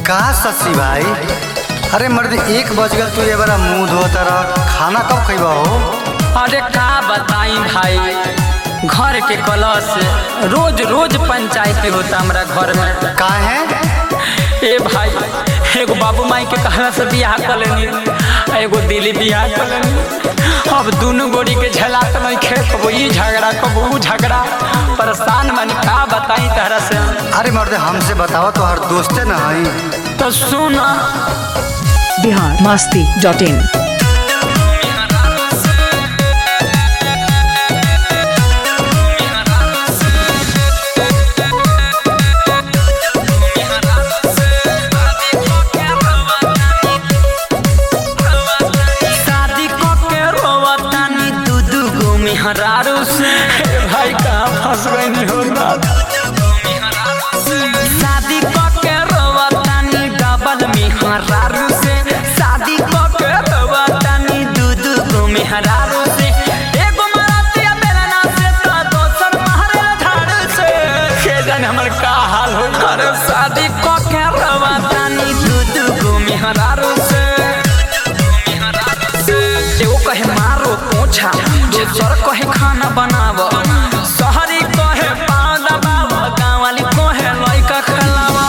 का शशि भाई? अरे मर्द 1 बज गल, तू ये बड़ा मुंह धोता रह। खाना कब खइबा हो? अरे का बताई भाई, घर के कलश रोज रोज पंचायत होता हमारा घर में। का है? ए भाई, एगो बाबू माई के कहला से बियाह कर लेनी, एगो दिली बियाह कर लेनी। अब दोनों गोड़ी के झेलात नहीं खे, कबो ई झगड़ा कबो ऊ झगड़ा, परेशान बनी। का बताई तहरा से? अरे मर्द हमसे बताओ, तो हर दोस्ते न हई। तो सुन, biharmasti.in हरारू से भाई कहाँ फंस गई हो बात। शादी के रोवतानी डबल में हरारू से, शादी के रोवतानी दूधू को में हरारू से। एगो मरातिया बेलना से तो दोसर मारे झाड़ू से। के जाने हमर का हाल हो। अरे शादी के रोवतानी दूधू को में हरारू से। एगो कहे मारो पोछा, दोसर कहे खाना बनाव, शहरी कहे पाँव दबाव, गाँव वाली कहे लइका खिलावा।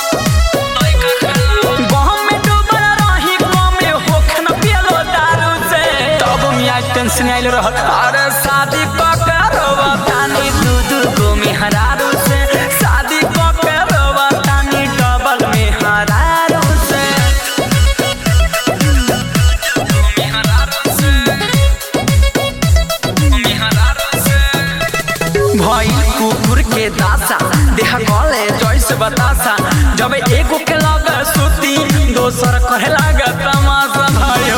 गहम में डूबल रही कमे होखे न पियलो दारू से। तब मियाँ टेंशन आइल रहत। अरे शादी के रोवतानी दूधू को में हरारू से, शादी के रोवतानी डबल में हरारू से। भाई कुकुर के दासा, देह गले जैसे बतासा, जब एगो के लगे सुती दोसर कहे लागे तमाशा। भाइयो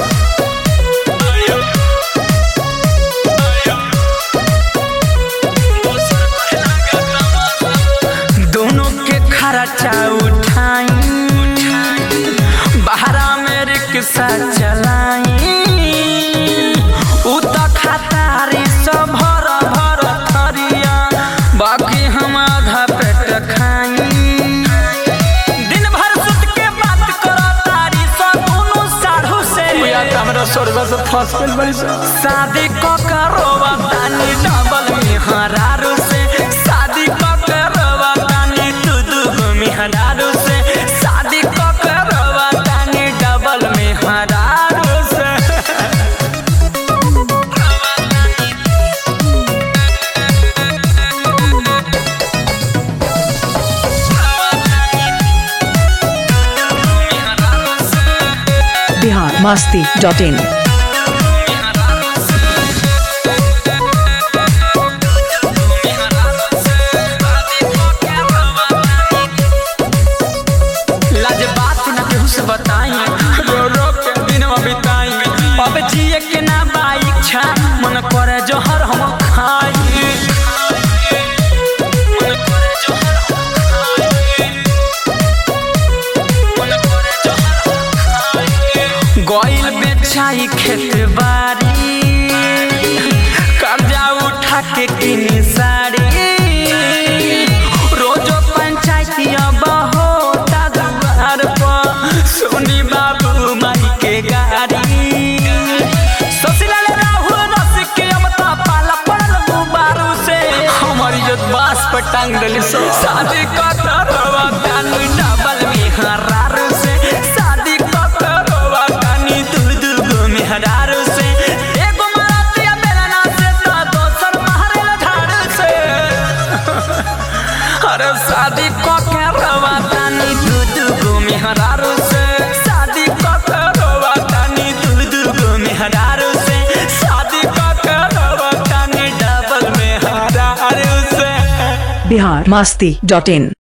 दोनों के खर्चा उठाई, बाहरा में रिक्शा चलाई, उ तो खतारी सब भर भर थरिया, बाकी हम आधा पेट खाई। दिन भर सुत के बात करो तारी सब दोनों साढ़ू से। हमरा स्वर्ग से फंस गइल बड़ी। शादी के रोवतानी डबल में हरारू से, शादी के रोवतानी दूधू को में हरारू से, शादी के रोवतानी डबल में हरारू से। biharmasti.in लाजबात न केहू से बताई, रो रो के दिन बिताई। अब जिए के ना बा इच्छा, मन करे जहर हम खाई। मन करे जहर हम खाई, मन करे जहर हम खाई। गइल बेचाई खेत बाड़ी, कर्जा उठा के किनी साड़ी, रोजो पंचायतिया होता दुआर पर, सोनी बाबू माई के गाड़ी। ससुराल राहुल रस के अब तो पाला पड़ल गुबारू से, हमारी इज्जत बास पर टांग डली सो। शादी का रोवतानी डबल में हरारू से, शादी का रोवतानी दूधू को में हरारू से। एगो मरातिया बेलना से तो दोसर मारे झाड़ू से। अरे शादी के रोवतानी दूधू को में हरारू से, शादी के रोवतानी दूधू को में हरारू से, शादी के रोवतानी डबल में हरारू से। biharmasti.in